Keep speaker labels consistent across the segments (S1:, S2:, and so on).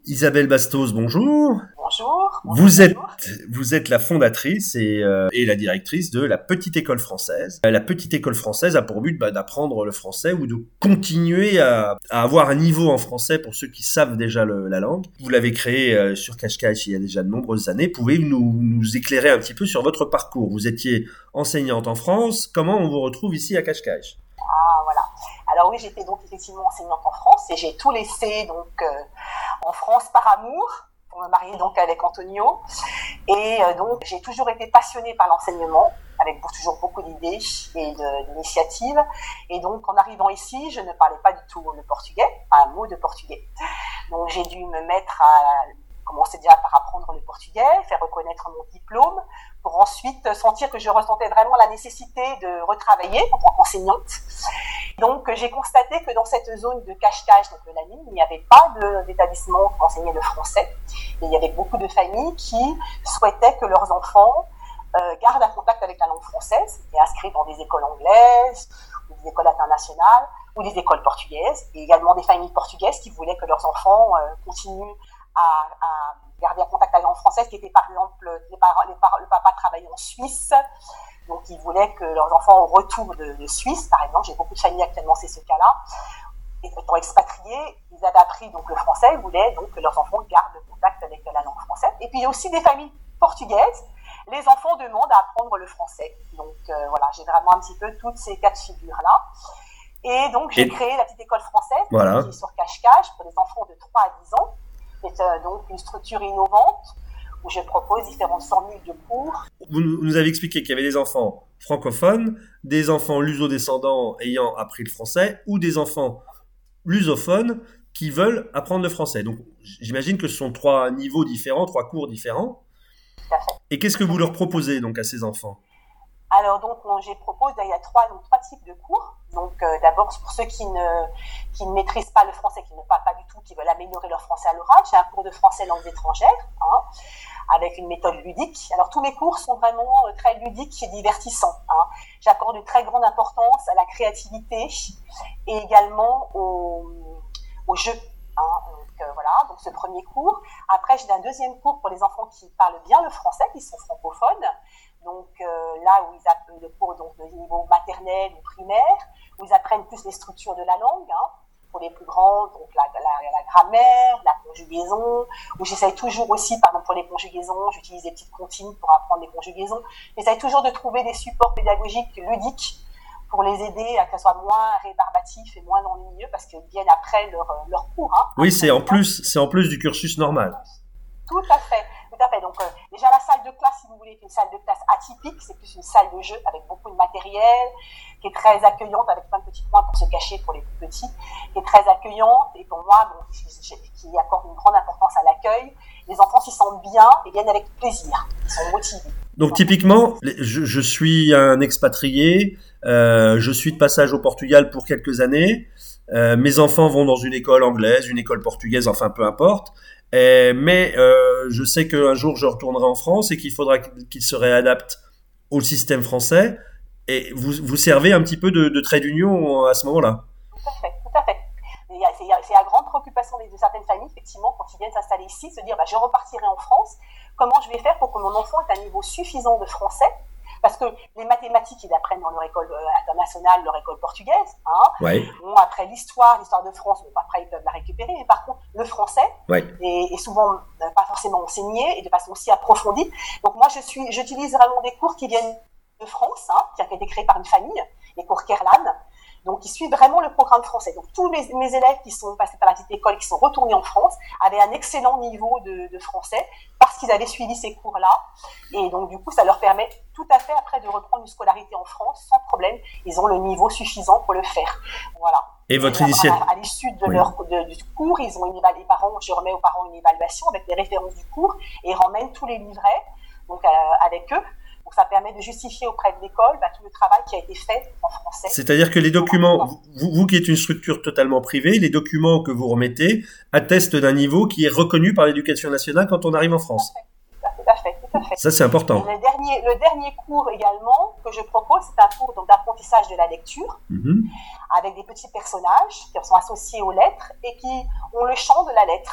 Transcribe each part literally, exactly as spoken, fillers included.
S1: Isabelle Bastos, bonjour.
S2: Bonjour. bonjour
S1: Vous êtes,
S2: bonjour.
S1: vous êtes la fondatrice et, euh, et la directrice de la Petite École Française. La Petite École Française a pour but bah, d'apprendre le français ou de continuer à, à avoir un niveau en français pour ceux qui savent déjà le, la langue. Vous l'avez créée euh, sur Cache-Cache il y a déjà de nombreuses années. Pouvez-vous nous, nous éclairer un petit peu sur votre parcours? Vous étiez enseignante en France. Comment on vous retrouve ici à Cache-Cache?
S2: Ah voilà. Alors oui, j'étais donc effectivement enseignante en France et j'ai tout laissé donc euh, en France par amour pour me marier donc avec Antonio. Et euh, donc j'ai toujours été passionnée par l'enseignement, avec toujours beaucoup d'idées et de, d'initiatives. Et donc en arrivant ici, je ne parlais pas du tout le portugais, pas un mot de portugais. Donc j'ai dû me mettre à commencer déjà par apprendre le portugais, faire reconnaître mon diplôme, pour ensuite sentir que je ressentais vraiment la nécessité de retravailler en tant qu'enseignante. Donc j'ai constaté que dans cette zone de Cache-Cache, donc de la mine, il n'y avait pas de, d'établissement qui enseignait le français. Et il y avait beaucoup de familles qui souhaitaient que leurs enfants euh, gardent un contact avec la langue française, et inscrits dans des écoles anglaises, ou des écoles internationales, ou des écoles portugaises, et également des familles portugaises qui voulaient que leurs enfants euh, continuent à, à garder un contact avec la langue française, qui était par exemple, les parents, les parents, le papa travaillait en Suisse, donc ils voulaient que leurs enfants au retour de, de Suisse, par exemple, j'ai beaucoup de familles actuellement, c'est ce cas-là, étant expatriés, ils avaient appris donc le français, ils voulaient donc que leurs enfants gardent le contact avec la langue française. Et puis il y a aussi des familles portugaises, les enfants demandent à apprendre le français. Donc euh, voilà, j'ai vraiment un petit peu toutes ces quatre figures-là. Et donc j'ai Et... créé la Petite École Française, voilà. Qui est sur Cache-Cache pour les enfants de trois à dix ans. C'est euh, donc une structure innovante où je propose différentes formules de cours.
S1: Vous nous avez expliqué qu'il y avait des enfants francophones, des enfants luso-descendants ayant appris le français, ou des enfants lusophones qui veulent apprendre le français. Donc j'imagine que ce sont trois niveaux différents, trois cours différents.
S2: Tout à fait.
S1: Et qu'est-ce que vous leur proposez donc à ces enfants?
S2: Alors donc on, j'ai proposé, il y a trois, donc, trois types de cours. Donc euh, d'abord pour ceux qui ne, qui ne maîtrisent pas le français, qui ne parlent pas du tout, qui veulent améliorer leur français à l'oral, j'ai un cours de français langues étrangères, hein, avec une méthode ludique. Alors tous mes cours sont vraiment euh, très ludiques et divertissants. Hein. J'accorde une très grande importance à la créativité et également au, au jeu. Hein. Donc euh, voilà, donc ce premier cours. Après j'ai un deuxième cours pour les enfants qui parlent bien le français, qui sont francophones. Donc euh, là où ils apprennent le cours donc de niveau maternel ou primaire, où ils apprennent plus les structures de la langue, hein, pour les plus grands, donc la, la, la grammaire, la conjugaison, où j'essaye toujours aussi, par exemple pour les conjugaisons, j'utilise des petites comptines pour apprendre les conjugaisons, j'essaye toujours de trouver des supports pédagogiques ludiques pour les aider à que ça soit moins rébarbatif et moins ennuyeux, parce qu'ils viennent après leur, leur cours. Hein,
S1: oui, c'est en, plus, c'est en plus du cursus normal.
S2: Tout à fait, tout à fait. Donc euh, déjà la salle de classe, si vous voulez, est une salle de classe atypique, c'est plus une salle de jeu avec beaucoup de matériel, qui est très accueillante avec plein de petits coins pour se cacher pour les plus petits, qui est très accueillante et pour moi, bon, qui accorde une grande importance à l'accueil. Les enfants s'y sentent bien et viennent avec plaisir, ils sont motivés.
S1: Donc typiquement, je, je suis un expatrié, euh, je suis de passage au Portugal pour quelques années, euh, mes enfants vont dans une école anglaise, une école portugaise, enfin peu importe. Et, mais euh, je sais qu'un jour je retournerai en France et qu'il faudra qu'ils se réadaptent au système français. Et vous, vous servez un petit peu de, de trait d'union à ce moment-là.
S2: Tout à fait, tout à fait. Il y a, c'est, c'est la grande préoccupation de, de certaines familles, effectivement, quand ils viennent s'installer ici, se dire bah, je repartirai en France. Comment je vais faire pour que mon enfant ait un niveau suffisant de français? Parce que les mathématiques, ils apprennent dans leur école internationale, leur école portugaise. Hein.
S1: Ouais.
S2: Bon, après l'histoire, l'histoire de France, bon, après ils peuvent la récupérer. Mais par contre, le français
S1: ouais.
S2: est, est souvent euh, pas forcément enseigné et de façon aussi approfondie. Donc moi, je suis, j'utilise vraiment des cours qui viennent de France, hein, qui ont été créés par une famille, les cours Kerlan. Donc, ils suivent vraiment le programme français. Donc, tous mes, mes élèves qui sont passés par la petite école, qui sont retournés en France, avaient un excellent niveau de, de français parce qu'ils avaient suivi ces cours-là. Et donc, du coup, ça leur permet tout à fait après de reprendre une scolarité en France sans problème. Ils ont le niveau suffisant pour le faire. Voilà.
S1: Et votre initiative
S2: à, à l'issue de oui. leur de, du cours, ils ont une évaluation. Les parents, je remets aux parents une évaluation avec les références du cours et ils ramènent tous les livrets donc euh, avec eux. Donc ça permet de justifier auprès de l'école bah, tout le travail qui a été fait en français.
S1: C'est-à-dire que les documents, vous, vous qui êtes une structure totalement privée, les documents que vous remettez attestent d'un niveau qui est reconnu par l'éducation nationale quand on arrive en France.
S2: Tout à fait, tout à fait. Tout à fait.
S1: Ça, c'est important.
S2: Et le, dernier, le dernier cours également que je propose, c'est un cours donc, d'apprentissage de la lecture, mm-hmm. avec des petits personnages qui sont associés aux lettres et qui ont le champ de la lettre.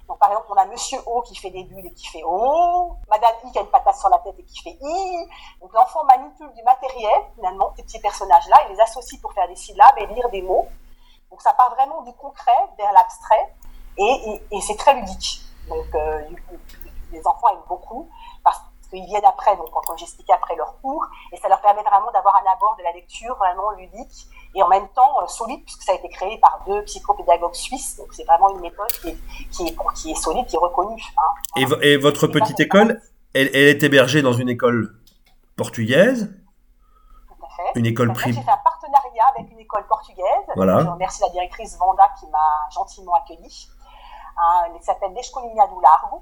S2: Donc, par exemple, on a Monsieur O qui fait des bulles et qui fait O, Madame I qui a une patate sur la tête et qui fait I. Donc, l'enfant manipule du matériel, finalement, ces petits personnages-là, il les associe pour faire des syllabes et lire des mots. Donc, ça part vraiment du concret vers l'abstrait et, et, et c'est très ludique. Donc, euh, les enfants aiment beaucoup parce qu'ils viennent après, donc, comme j'expliquais, après leur cours, et ça leur permet vraiment d'avoir un abord de la lecture vraiment ludique et en même temps euh, solide, puisque ça a été créé par deux psychopédagogues suisses. Donc, c'est vraiment une méthode qui est, qui est, qui est solide, qui est reconnue. Hein.
S1: Et, v- et votre
S2: Et
S1: petite
S2: ça,
S1: école, elle, elle est hébergée dans une école portugaise,
S2: tout à fait.
S1: une école
S2: J'ai
S1: privée.
S2: fait un partenariat avec une école portugaise.
S1: Voilà.
S2: Je remercie la directrice Vanda qui m'a gentiment accueillie. Hein, elle s'appelle l'Escolinha do Largo.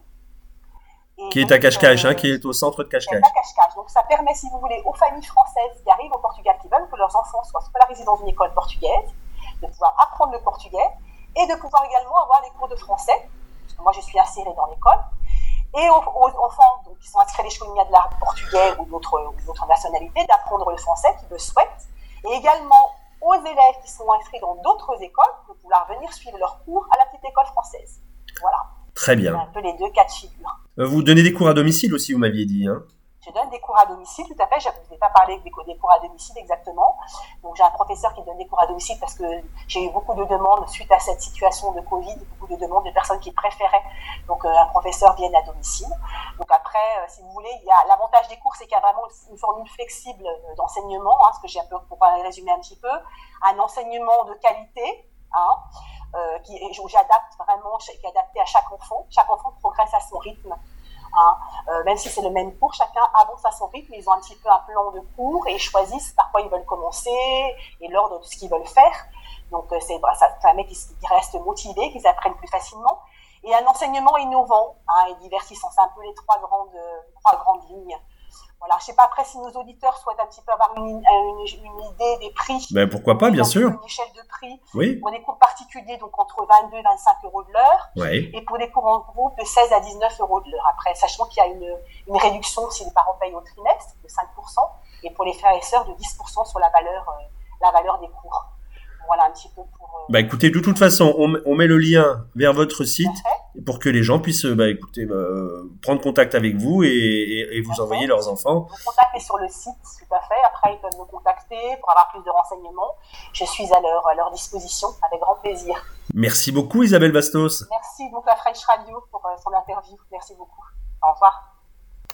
S2: Et
S1: Qui est
S2: donc,
S1: à Cascais,
S2: euh,
S1: hein, qui est au centre de
S2: qui est
S1: Cascais.
S2: à Cascais. Donc ça permet, si vous voulez, aux familles françaises qui arrivent au Portugal, qui veulent que leurs enfants soient scolarisés dans une école portugaise, de pouvoir apprendre le portugais et de pouvoir également avoir des cours de français, parce que moi je suis insérée dans l'école, et aux, aux enfants donc, qui sont inscrits à l'Escolinha de l'art portugais ou d'autres, ou d'autres nationalités d'apprendre le français qui le souhaitent, et également aux élèves qui sont inscrits dans d'autres écoles de pouvoir venir suivre leurs cours à la petite école française. Voilà.
S1: Très
S2: C'est
S1: bien.
S2: un peu les deux cas de figure.
S1: Euh, Vous donnez des cours à domicile aussi, vous m'aviez dit. Hein.
S2: Je donne des cours à domicile, tout à fait. Je ne vous ai pas parlé des cours, des cours à domicile exactement. Donc, j'ai un professeur qui donne des cours à domicile parce que j'ai eu beaucoup de demandes suite à cette situation de Covid, beaucoup de demandes de personnes qui préféraient donc euh, un professeur vienne à domicile. Donc après, euh, si vous voulez, il y a l'avantage des cours, c'est qu'il y a vraiment une formule flexible d'enseignement, hein, ce que j'ai un peu, pour résumer un petit peu, un enseignement de qualité, hein, euh, qui, où j'adapte vraiment, qui est adapté à chaque enfant. Chaque enfant progresse à son rythme. Hein. Euh, même si c'est le même cours, chacun avance à son rythme, ils ont un petit peu un plan de cours et ils choisissent par quoi ils veulent commencer et l'ordre de ce qu'ils veulent faire. Donc euh, c'est, ça permet qu'ils, qu'ils restent motivés, qu'ils apprennent plus facilement. Et un enseignement innovant, hein, et divertissant, c'est un peu les trois grandes, trois grandes lignes. Voilà, je sais pas après si nos auditeurs souhaitent un petit peu avoir une, une, une idée des prix.
S1: Ben pourquoi pas, bien sûr.
S2: Une échelle de prix.
S1: Oui.
S2: Pour des cours particuliers, donc entre vingt-deux et vingt-cinq euros de l'heure.
S1: Oui.
S2: Et pour des cours en groupe, de seize à dix-neuf euros de l'heure. Après, sachant qu'il y a une, une réduction si les parents payent au trimestre de cinq pour cent. Et pour les frères et sœurs, de dix pour cent sur la valeur, euh, la valeur des cours. Voilà un petit peu pour... Euh,
S1: bah écoutez, de toute façon, on, on met le lien vers votre site pour que les gens puissent bah, écoutez, bah, prendre contact avec vous et, et, et vous envoyer leurs enfants.
S2: Le contact est sur le site, tout à fait. Après, ils peuvent me contacter pour avoir plus de renseignements. Je suis à leur, à leur disposition avec grand plaisir.
S1: Merci beaucoup Isabelle Bastos.
S2: Merci donc à French Radio pour euh, son interview. Merci beaucoup. Au revoir.